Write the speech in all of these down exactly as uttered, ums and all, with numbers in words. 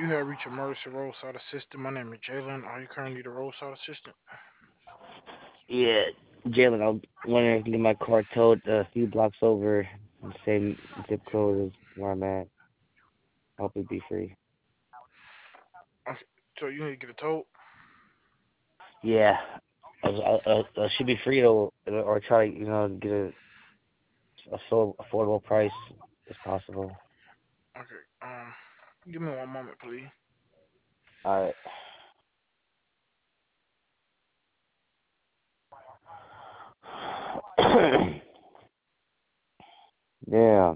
You have reached emergency roadside assistant. My name is Jalen. Are you currently the roadside assistant? Yeah, Jalen, I was wondering if you get my car towed a few blocks over, the same zip code as where I'm at. Hope it'd be free. Okay, so you need to get a tow. Yeah, I, I, I, I should be free to, or try to, you know, get a, a so affordable price as possible. Okay. Um, give me one moment, please. All right. Yeah,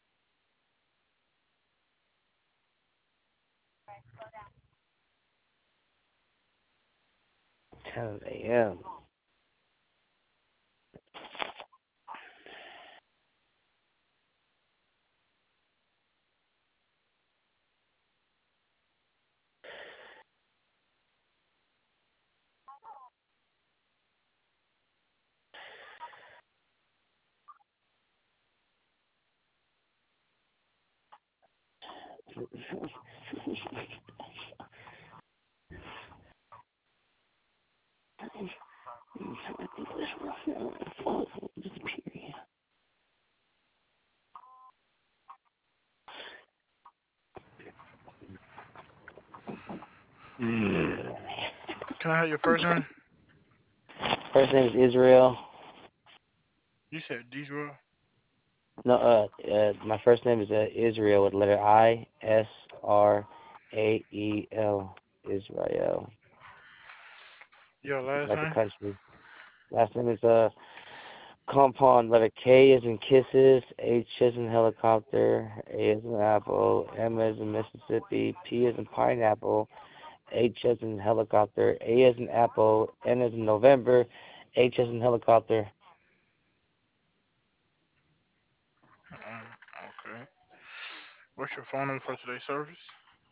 ten a m. Can I have your first name? First name is Israel. You said Deidre. No, uh, uh, my first name is uh, Israel with letter I, S R A E L, Israel, Your last like the name? country. Last name is uh compound letter K as in kisses, H as in helicopter, A as in apple, M as in Mississippi, P as in pineapple, H as in helicopter, A as in apple, N as in November, H as in helicopter. Um, okay. What's your phone number for today's service?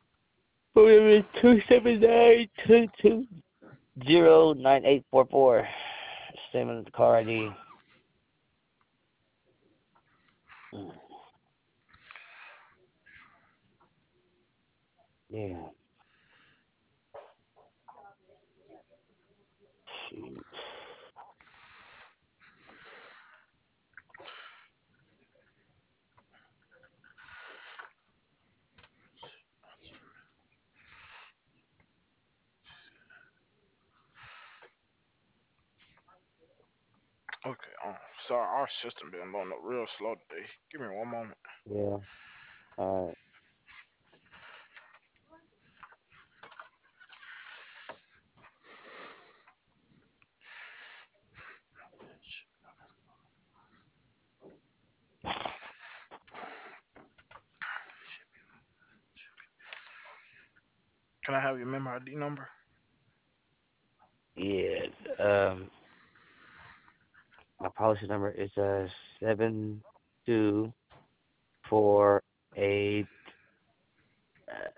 Two seven nine two two zero nine eight four four. Same as the car I D. Mm, yeah. Shoot. Okay. Um, sorry, our system been going up real slow today. Give me one moment. Yeah. All Can I have your member I D number? right. Yeah. Um. My policy number is uh seven two four eight uh,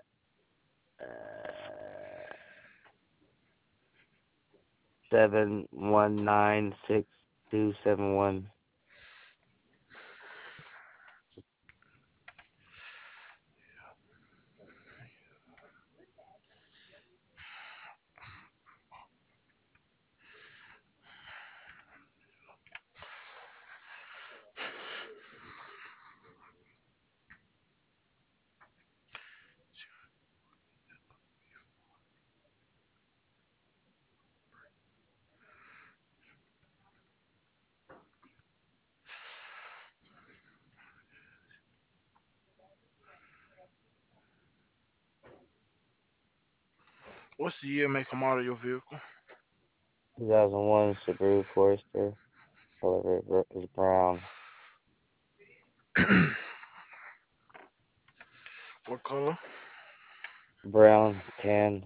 uh seven one nine six two seven one. What's the year, make, and model of your vehicle? Two thousand one Subaru Forester. Color is brown. What color? Brown tan.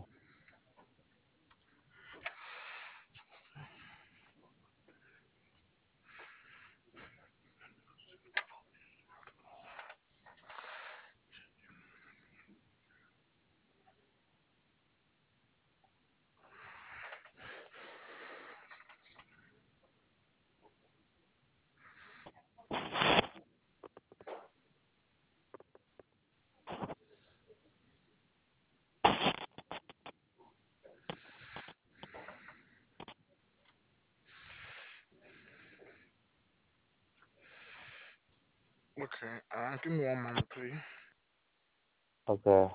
Okay. Uh, give me one moment, please. Okay.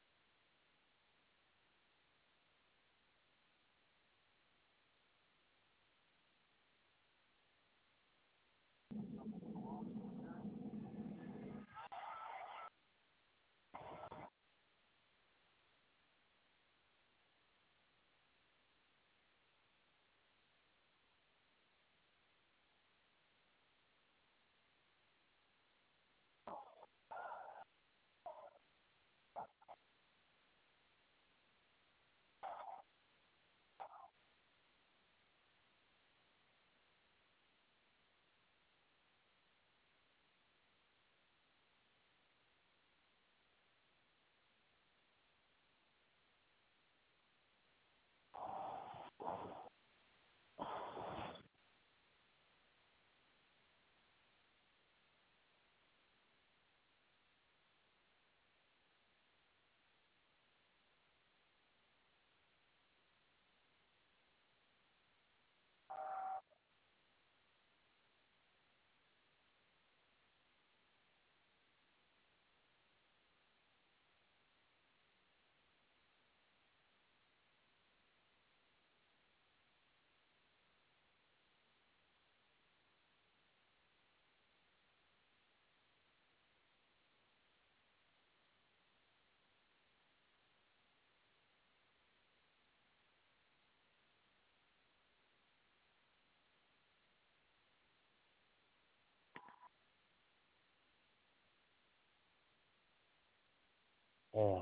Yeah.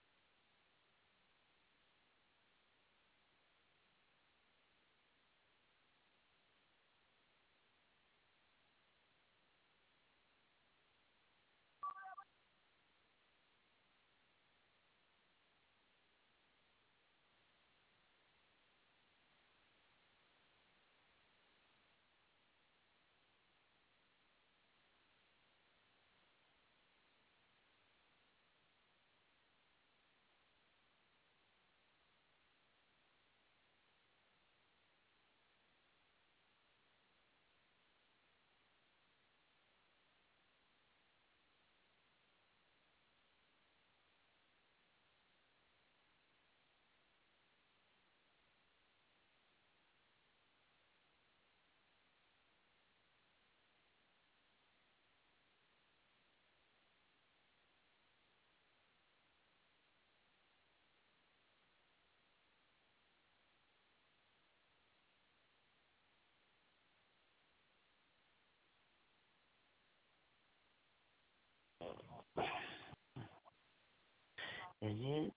And then,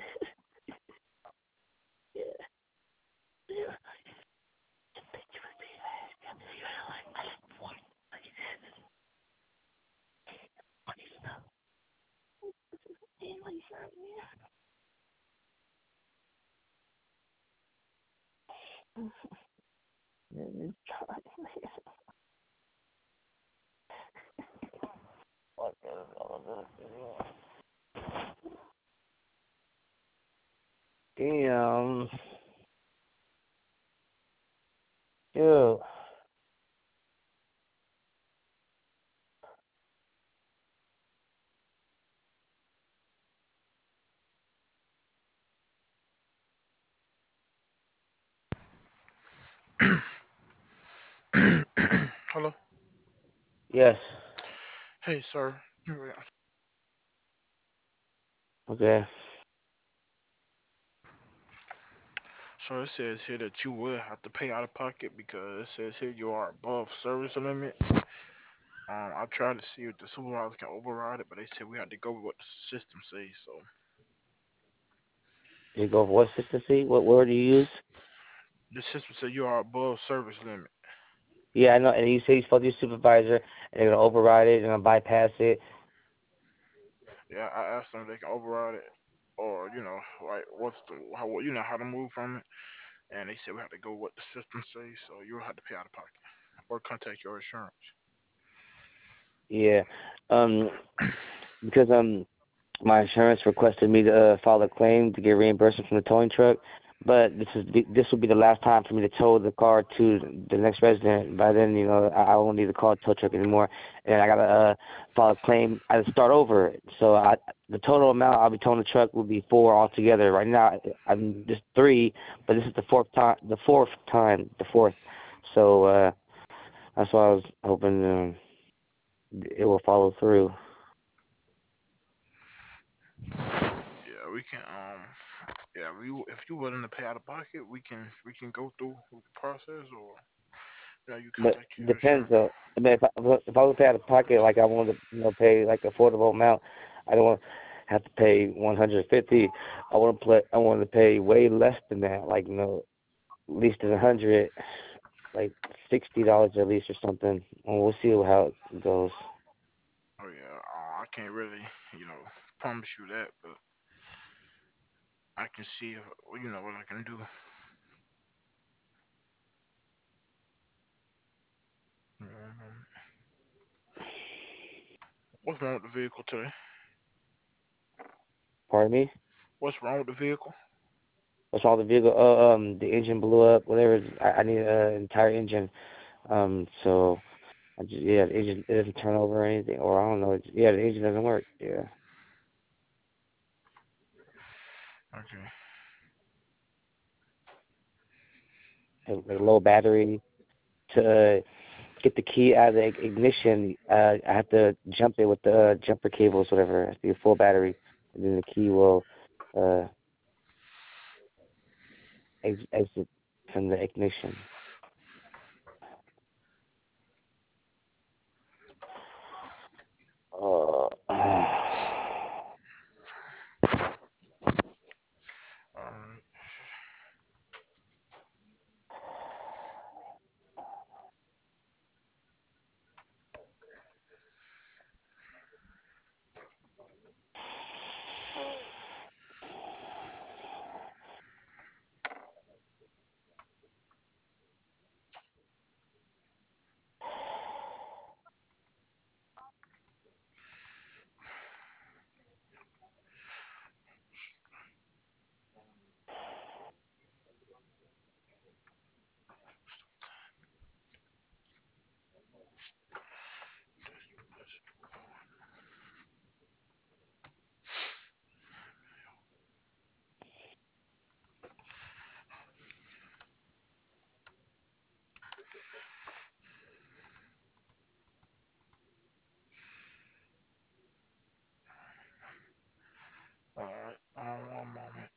damn. Dude. Hello. Yes. Hey, sir. You- Okay. So it says here that you will have to pay out of pocket because it says here you are above service limit. Um, I tried to see if the supervisor can override it, but they said we had to go with what the system says. So You go for what consistency? What word do you use? the system said you are above service limit. Yeah, I know. And you say you spoke to your supervisor, and they're gonna override it, and gonna bypass it. Yeah, I asked them if they can override it, or you know, like what's the how you know how to move from it, and they said we have to go with what the system says. So you'll have to pay out of pocket or contact your insurance. Yeah. Um, because um, my insurance requested me to uh, file a claim to get reimbursement from the towing truck. But this is the, this will be the last time for me to tow the car to the next resident. By then, you know, I, I won't need to call a tow truck anymore, and I gotta uh, file a claim. I gotta start over. So I, the total amount I'll be towing the truck will be four altogether. Right now, I'm just three, but this is the fourth time. The fourth time, the fourth. So uh, that's why I was hoping um, it will follow through. Yeah, we can. Um, yeah, we if you willing to pay out of pocket, we can we can go through with the process, or you know, you But contact it your depends insurance. though. I mean, if I, if I was to pay out of pocket, like I wanted to, you know, pay like affordable amount, I don't want to have to pay one hundred fifty. I want to play. I want to pay way less than that, like you know, at least a hundred, like sixty dollars at least or something. And we'll see how it goes. Oh yeah, uh, I can't really you know promise you that, but I can see if, you know what I can do. Um, what's wrong with the vehicle today? Pardon me. What's wrong with the vehicle? What's all the vehicle? Uh, um, the engine blew up. Whatever. I, I need an entire engine. Um, so I just yeah, the engine it doesn't turn over or anything, or I don't know. It's, yeah, the engine doesn't work. Yeah, Okay. like low battery to uh, get the key out of the ignition. Uh, I have to jump it with the uh, jumper cables, whatever. It has to be a full battery, and then the key will uh, ex- exit from the ignition. Uh, Alright. Alright. Um, one moment.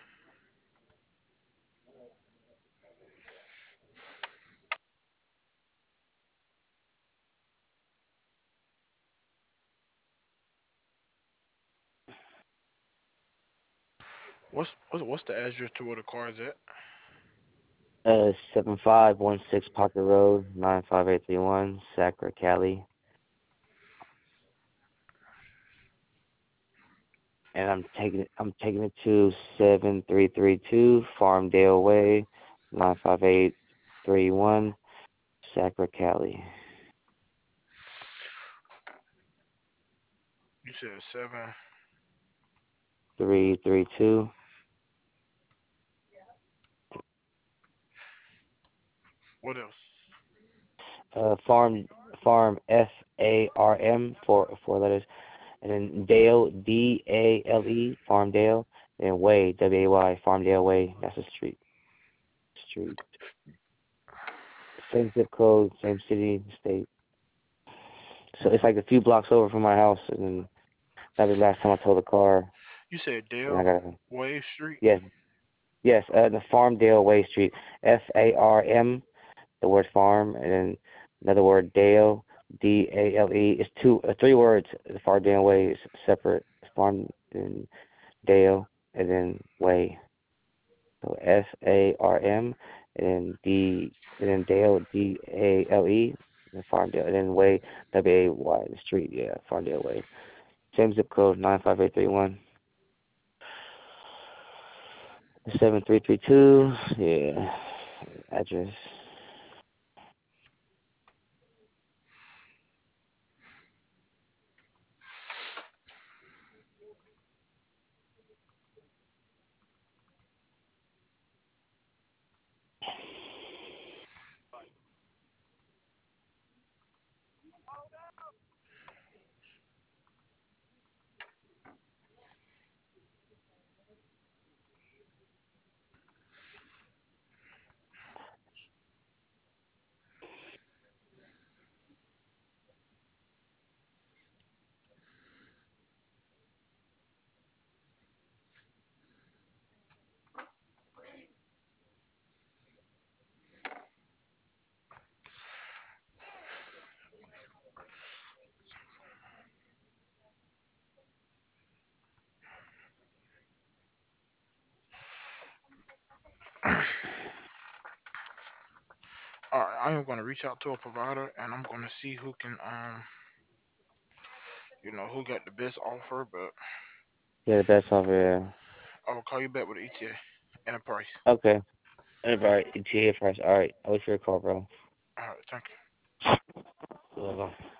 What's what's what's the address to where the car is at? uh, seven five one six Parker Road, nine five eight three one, Sacra, Cali. And I'm taking it. I'm taking it to seven three three two Farmdale Way, nine five eight three one, Sacra, Cali. You said seven. Three three two. What else? Uh, farm farm F A R M four four letters, and then Dale D A L E Farmdale, and Way W A Y Farmdale Way. That's a street. Street. Same zip code, same city, state. So it's like a few blocks over from my house, and then that was the last time I towed the car, You said and I Dale gotta Wave Street. yes yes uh, the Farmdale Way Street. F A R M, the word farm, and then another word Dale, D A L E. It's two, uh, three words. The Fardale Way is separate. Farm and Dale, and then Way. So F A R M, and then D, and then Dale, D A L E, and Farmdale, and then Way, W A Y, the street. Yeah, Farmdale Way. Same zip code, nine five eight three one. seven three three two. Yeah, address. I am gonna reach out to a provider and I'm gonna see who can um you know who got the best offer. But Yeah, the best offer. I will call you back with an E T A and a price. Yeah. Okay. Alright, E T A price. Alright, I'll wait for your call, bro. All right, thank you. Bye-bye.